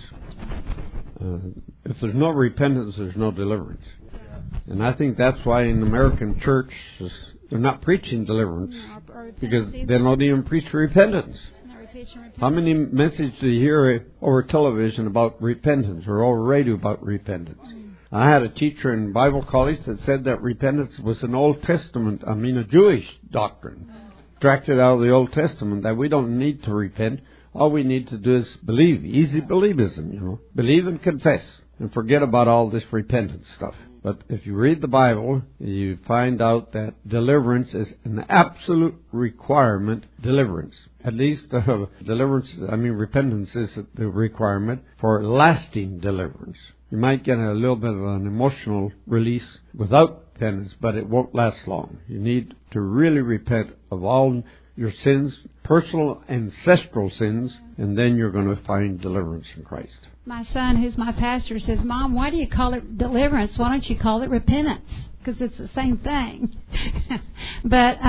If there's no repentance, there's no deliverance. And I think that's why in the American church, they're not preaching deliverance, because they don't even preach repentance. How many messages do you hear over television about repentance or over radio about repentance? I had a teacher in Bible college that said that repentance was an a Jewish doctrine, extracted out of the Old Testament, that we don't need to repent. All we need to do is believe. Easy believism, Believe and confess and forget about all this repentance stuff. But if you read the Bible, you find out that deliverance is an absolute requirement. Deliverance. At least repentance is the requirement for lasting deliverance. You might get a little bit of an emotional release without repentance, but it won't last long. You need to really repent of all your sins, personal, ancestral sins, and then you're going to find deliverance in Christ. My son, who's my pastor, says, Mom, why do you call it deliverance? Why don't you call it repentance? Because it's the same thing. But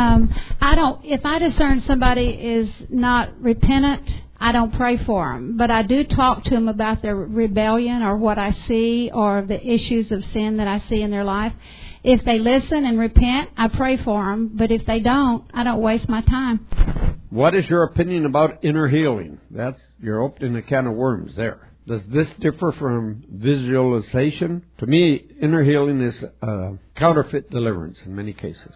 if I discern somebody is not repentant, I don't pray for them. But I do talk to them about their rebellion or what I see or the issues of sin that I see in their life. If they listen and repent, I pray for them. But if they don't, I don't waste my time. What is your opinion about inner healing? You're opening a can of worms there. Does this differ from visualization? To me, inner healing is counterfeit deliverance in many cases.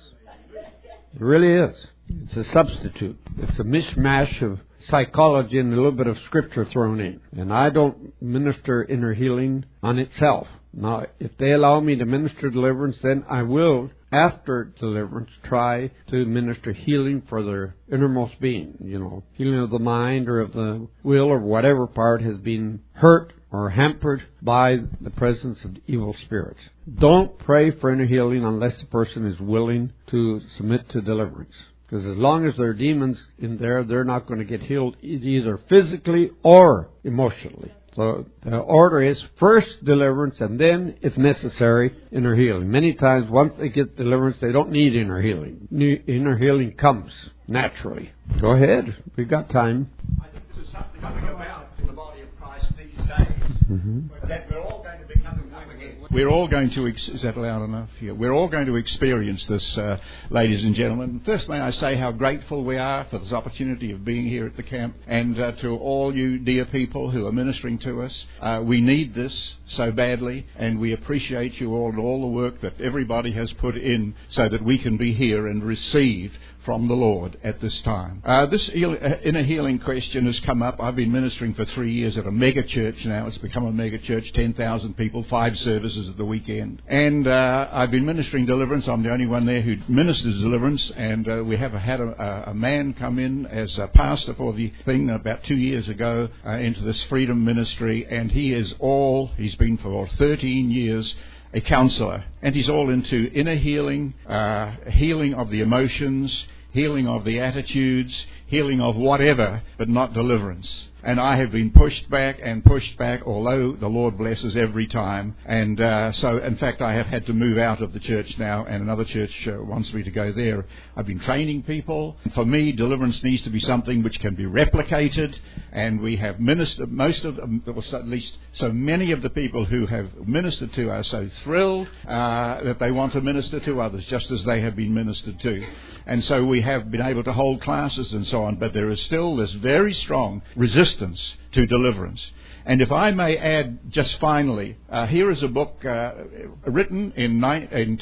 It really is. It's a substitute. It's a mishmash of psychology and a little bit of scripture thrown in. And I don't minister inner healing on itself. Now, if they allow me to minister deliverance, then I will, after deliverance, try to minister healing for their innermost being. Healing of the mind or of the will or whatever part has been hurt or hampered by the presence of evil spirits. Don't pray for inner healing unless the person is willing to submit to deliverance. Because as long as there are demons in there, they're not going to get healed either physically or emotionally. So the order is first deliverance and then, if necessary, inner healing. Many times, once they get deliverance, they don't need inner healing. Inner healing comes naturally. Go ahead. We've got time. I think this is something coming about in the body of Christ these days. That we're all going to become again. We're all going to, is that loud enough here? We're all going to experience this, ladies and gentlemen. First, may I say how grateful we are for this opportunity of being here at the camp, and to all you dear people who are ministering to us. We need this so badly, and we appreciate you all and all the work that everybody has put in so that we can be here and receive from the Lord at this time. This inner healing question has come up. I've been ministering for 3 years at a mega church now. It's become a mega church, 10,000 people, 5 services at the weekend. And I've been ministering deliverance. I'm the only one there who ministers deliverance. And we have had a man come in as a pastor for the thing about 2 years ago into this freedom ministry. And he's been for 13 years a counselor, and he's all into inner healing, healing of the emotions, healing of the attitudes, healing of whatever, but not deliverance. And I have been pushed back, although the Lord blesses every time. And so, in fact, I have had to move out of the church now, and another church wants me to go there. I've been training people. For me, deliverance needs to be something which can be replicated. And we have ministered, most of them, at least so many of the people who have ministered to are so thrilled that they want to minister to others, just as they have been ministered to. And so we have been able to hold classes and so on, but there is still this very strong resistance to deliverance. And if I may add just finally, here is a book written in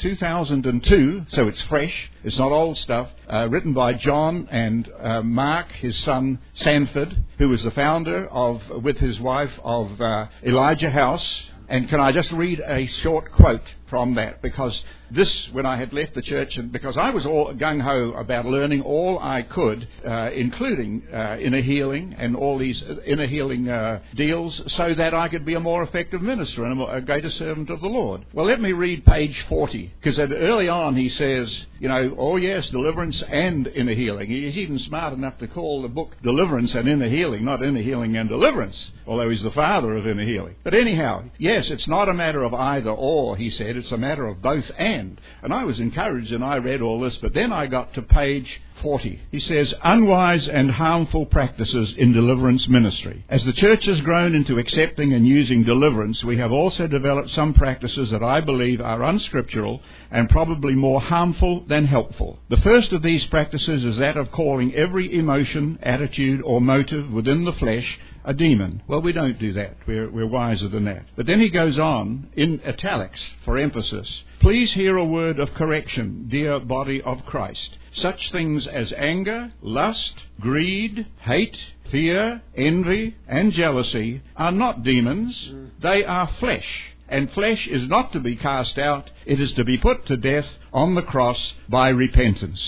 2002, so it's fresh, it's not old stuff, written by John and Mark, his son Sanford, who was the founder with his wife of Elijah House. And can I just read a short quote from that, because this, when I had left the church, and because I was all gung-ho about learning all I could, including inner healing and all these inner healing deals, so that I could be a more effective minister and a greater servant of the Lord. Well, let me read page 40, because early on he says, oh yes, deliverance and inner healing. He's even smart enough to call the book Deliverance and Inner Healing, not Inner Healing and Deliverance, although he's the father of inner healing. But anyhow, yes, it's not a matter of either or, he said, it's a matter of both and. And I was encouraged and I read all this, but then I got to page 40. He says, unwise and harmful practices in deliverance ministry. As the church has grown into accepting and using deliverance, we have also developed some practices that I believe are unscriptural and probably more harmful than helpful. The first of these practices is that of calling every emotion, attitude, or motive within the flesh a demon. Well, we don't do that. We're wiser than that. But then he goes on, in italics, for emphasis. Please hear a word of correction, dear body of Christ. Such things as anger, lust, greed, hate, fear, envy, and jealousy are not demons. They are flesh. And flesh is not to be cast out. It is to be put to death on the cross by repentance.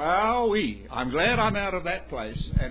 Wowee. I'm glad I'm out of that place. And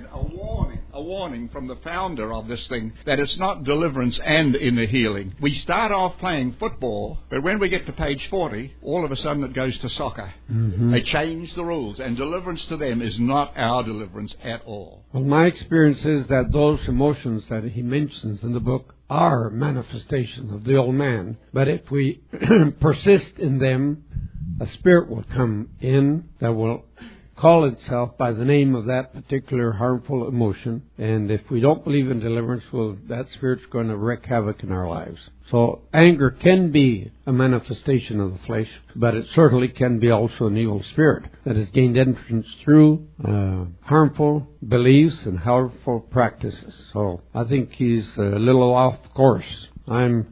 a warning from the founder of this thing, that it's not deliverance and inner healing. We start off playing football, but when we get to page 40, all of a sudden it goes to soccer. Mm-hmm. They change the rules, and deliverance to them is not our deliverance at all. Well, my experience is that those emotions that he mentions in the book are manifestations of the old man. But if we persist in them, a spirit will come in that will call itself by the name of that particular harmful emotion. And if we don't believe in deliverance, well, that spirit's going to wreak havoc in our lives. So anger can be a manifestation of the flesh, but it certainly can be also an evil spirit that has gained entrance through harmful beliefs and harmful practices. So I think he's a little off course. I'm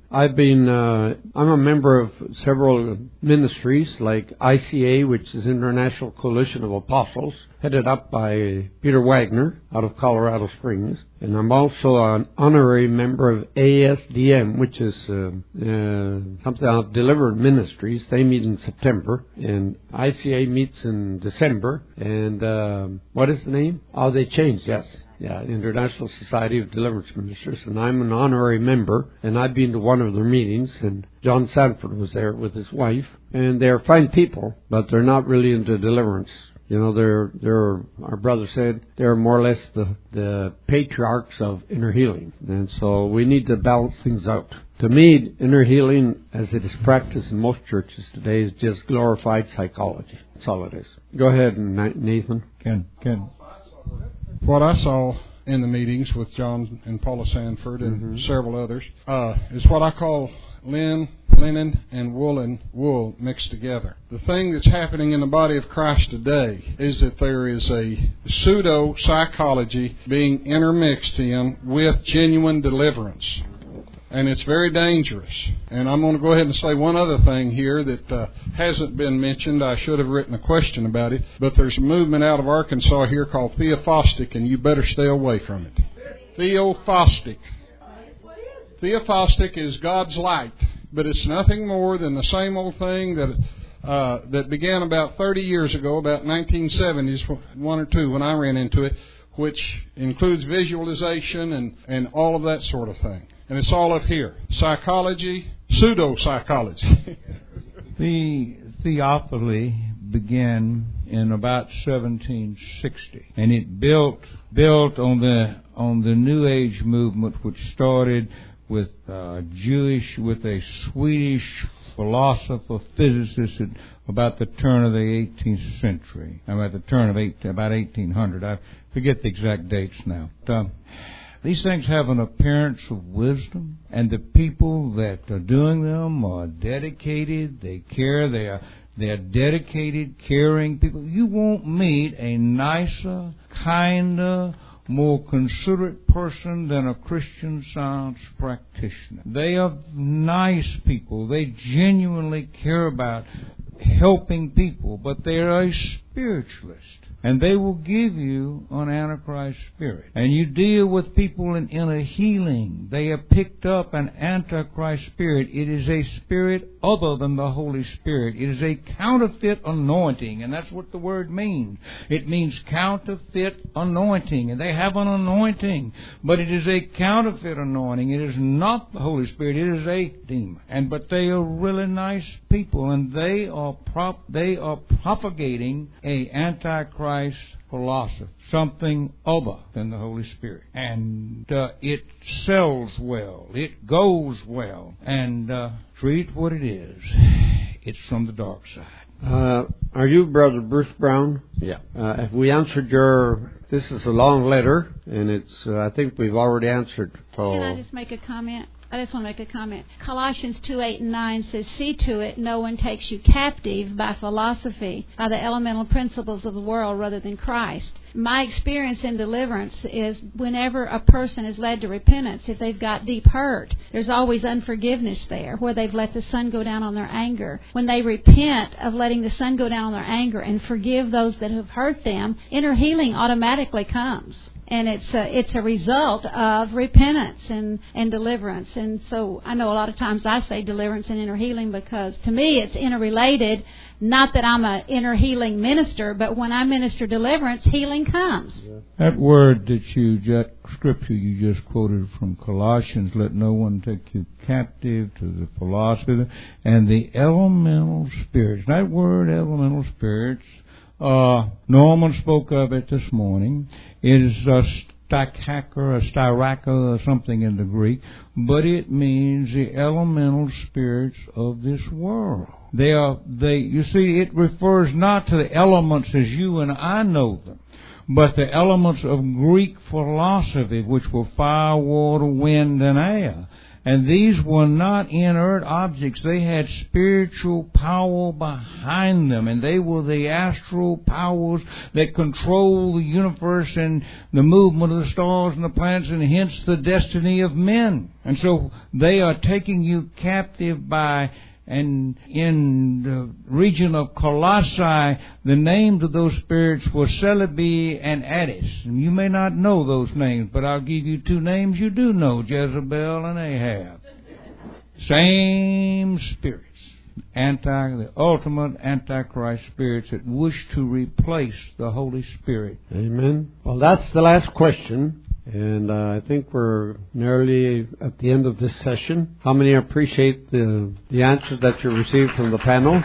a member of several ministries like ICA, which is International Coalition of Apostles, headed up by Peter Wagner out of Colorado Springs. And I'm also an honorary member of ASDM, which is something of Delivered Ministries. They meet in September, and ICA meets in December. And what is the name? Oh, they changed, yes. Yeah, International Society of Deliverance Ministers, and I'm an honorary member, and I've been to one of their meetings, and John Sanford was there with his wife, and they're fine people, but they're not really into deliverance. They're our brother said, they're more or less the patriarchs of inner healing, and so we need to balance things out. To me, inner healing, as it is practiced in most churches today, is just glorified psychology. That's all it is. Go ahead, Nathan. Ken. What I saw in the meetings with John and Paula Sanford and several others is what I call linen and wool mixed together. The thing that's happening in the body of Christ today is that there is a pseudo-psychology being intermixed in with genuine deliverance. And it's very dangerous. And I'm going to go ahead and say one other thing here that hasn't been mentioned. I should have written a question about it. But there's a movement out of Arkansas here called Theophostic, and you better stay away from it. Theophostic. Theophostic is God's light, but it's nothing more than the same old thing that began about 30 years ago, about 1970s, one or two when I ran into it, which includes visualization and all of that sort of thing. And it's all up here. Psychology, pseudo-psychology. The Theophily began in about 1760, and it built on the New Age movement, which started with a Swedish philosopher, physicist at about the turn of the 18th century. About the turn of about 1800. I forget the exact dates now. These things have an appearance of wisdom, and the people that are doing them are dedicated. They care. They're dedicated, caring people. You won't meet a nicer, kinder, more considerate person than a Christian Science practitioner. They are nice people. They genuinely care about helping people, but they're a spiritualist. And they will give you an Antichrist spirit. And you deal with people in a healing. They have picked up an Antichrist spirit. It is a spirit other than the Holy Spirit. It is a counterfeit anointing. And that's what the word means. It means counterfeit anointing. And they have an anointing. But it is a counterfeit anointing. It is not the Holy Spirit. It is a demon. But they are really nice people. And they are propagating a Antichrist philosophy, something other than the Holy Spirit. And it sells well, it goes well, and treat what it is. It's from the dark side. Are you Brother Bruce Brown? Yeah. Have we answered your... This is a long letter, and it's. I think we've already answered. Can I just make a comment? I just want to make a comment. Colossians 2:8-9 says, "See to it no one takes you captive by philosophy, by the elemental principles of the world rather than Christ." My experience in deliverance is whenever a person is led to repentance, if they've got deep hurt, there's always unforgiveness there, where they've let the sun go down on their anger. When they repent of letting the sun go down on their anger and forgive those that have hurt them, inner healing automatically comes. And it's a result of repentance and deliverance. And so I know a lot of times I say deliverance and inner healing because to me it's interrelated. Not that I'm an inner healing minister, but when I minister deliverance, healing comes. That word that scripture you just quoted from Colossians, let no one take you captive to the philosophy and the elemental spirits. That word elemental spirits, Norman spoke of it this morning. It is a styraka or something in the Greek, but it means the elemental spirits of this world. You see, it refers not to the elements as you and I know them, but the elements of Greek philosophy, which were fire, water, wind, and air. And these were not inert objects. They had spiritual power behind them. And they were the astral powers that control the universe and the movement of the stars and the planets and hence the destiny of men. And so they are taking you captive by... And in the region of Colossae, the names of those spirits were Celebi and Addis. And you may not know those names, but I'll give you two names you do know, Jezebel and Ahab. Same spirits. The ultimate Antichrist spirits that wish to replace the Holy Spirit. Amen. Well, that's the last question. And I think we're nearly at the end of this session. How many appreciate the answers that you received from the panel?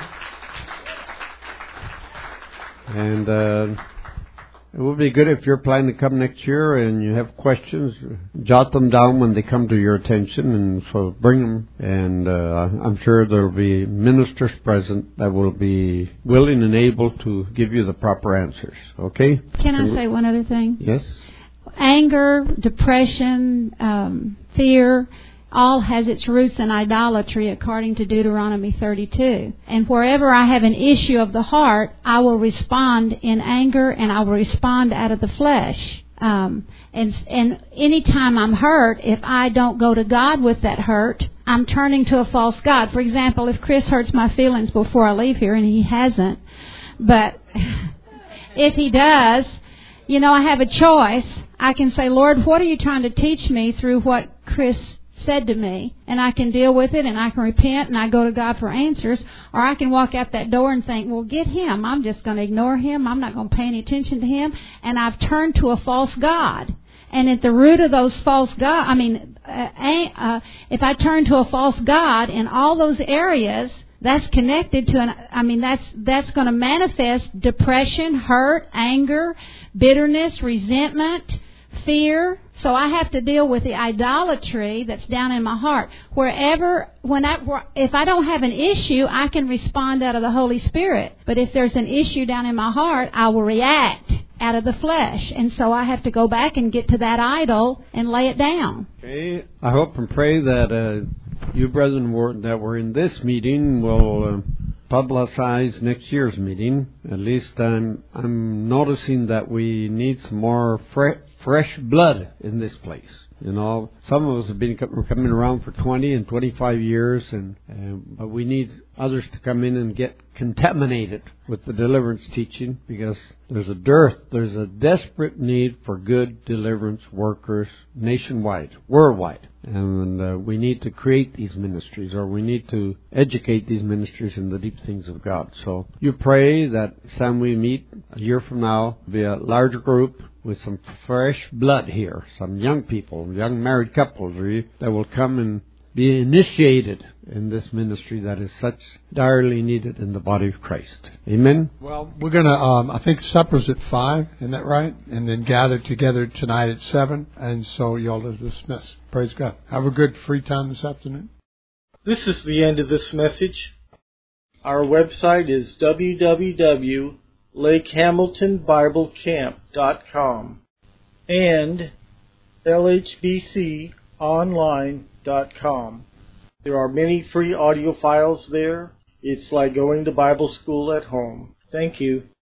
And it would be good if you're planning to come next year and you have questions, jot them down when they come to your attention, and so bring them. And I'm sure there will be ministers present that will be willing and able to give you the proper answers. Okay? Can I say one other thing? Yes. Anger, depression, fear, all has its roots in idolatry according to Deuteronomy 32. And wherever I have an issue of the heart, I will respond in anger and I will respond out of the flesh. And anytime I'm hurt, if I don't go to God with that hurt, I'm turning to a false God. For example, if Chris hurts my feelings before I leave here, and he hasn't, but if he does, I have a choice. I can say, Lord, what are you trying to teach me through what Chris said to me? And I can deal with it and I can repent and I go to God for answers. Or I can walk out that door and think, well, get him. I'm just going to ignore him. I'm not going to pay any attention to him. And I've turned to a false God. And at the root of those false gods, if I turn to a false God in all those areas, that's connected to that's going to manifest depression, hurt, anger, bitterness, resentment, fear. So I have to deal with the idolatry that's down in my heart. If I don't have an issue, I can respond out of the Holy Spirit. But if there's an issue down in my heart, I will react out of the flesh. And so I have to go back and get to that idol and lay it down. Okay. I hope and pray that you brethren that were in this meeting will publicize next year's meeting. At least I'm noticing that we need some more fresh blood in this place. Some of us have been coming around for 20 and 25 years, but we need others to come in and get contaminated with the deliverance teaching because there's a dearth, there's a desperate need for good deliverance workers nationwide, worldwide. And we need to create these ministries, or we need to educate these ministries in the deep things of God. So you pray that time we meet a year from now, be a larger group with some fresh blood here, some young people, young married couples that will come and be initiated in this ministry that is such direly needed in the body of Christ. Amen? Well, we're going to, I think supper's at 5, isn't that right? And then gather together tonight at 7, and so y'all are dismissed. Praise God. Have a good free time this afternoon. This is the end of this message. Our website is www.lakehamiltonbiblecamp.com and lhbconline.com. There are many free audio files there. It's like going to Bible school at home. Thank you.